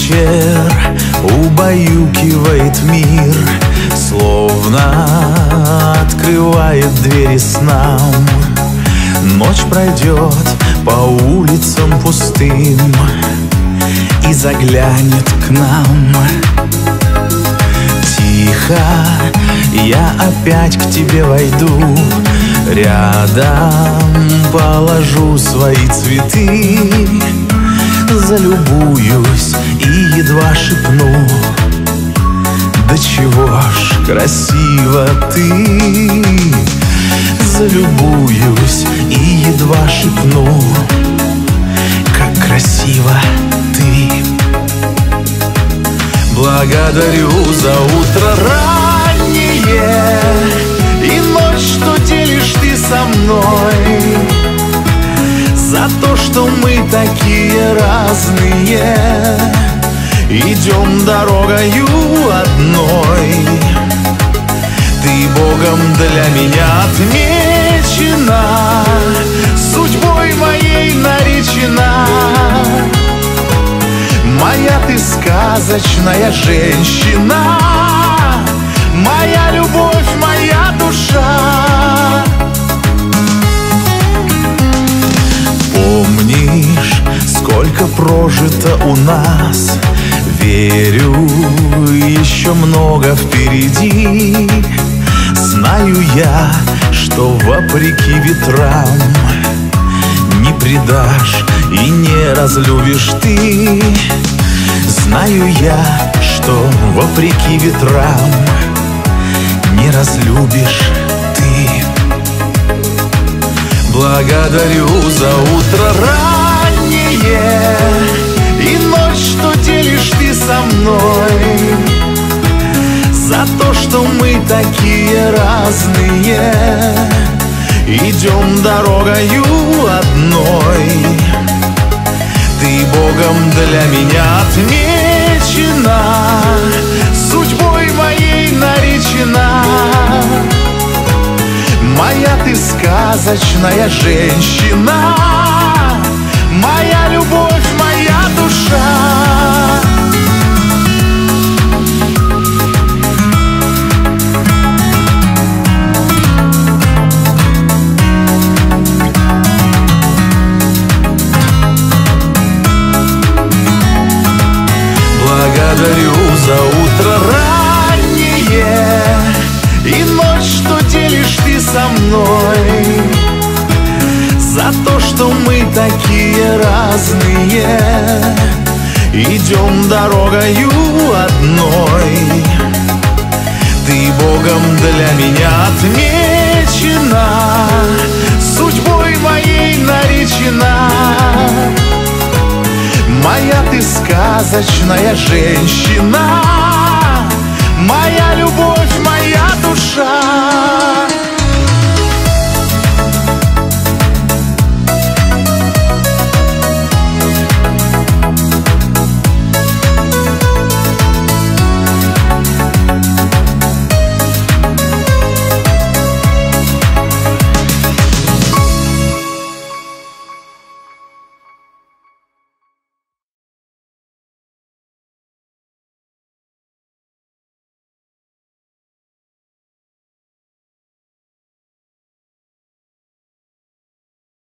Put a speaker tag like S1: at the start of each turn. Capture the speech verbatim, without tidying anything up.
S1: вечер убаюкивает мир, словно открывает двери снам. Ночь пройдет по улицам пустым и заглянет к нам. Тихо я опять к тебе войду, рядом положу свои цветы, залюбуюсь и едва шепну: да чего ж красиво ты. Залюбуюсь и едва шепну: как красиво ты. Благодарю за утро раннее и ночь, что делишь ты со мной, за то, что мы такие разные, идем дорогою одной. Ты Богом для меня отмечена, судьбой моей наречена. Моя ты сказочная женщина, моя любовь, моя душа. Помнишь, сколько прожито у нас? Верю, еще много впереди. Знаю я, что вопреки ветрам не предашь и не разлюбишь ты. Знаю я, что вопреки ветрам не разлюбишь ты. Благодарю за утро раннее и ночь, что делишь ты со мной, за то, что мы такие разные, идем дорогою одной. Ты Богом для меня отмечена, судьбой моей наречена. Моя ты сказочная женщина, моя любовь, моя душа. Благодарю за утро раннее и ночь, что делишь ты со мной, за то, что мы такие разные, идем дорогою одной. Ты Богом для меня отмечена, судьбой моей наречена. Моя ты сказочная женщина, моя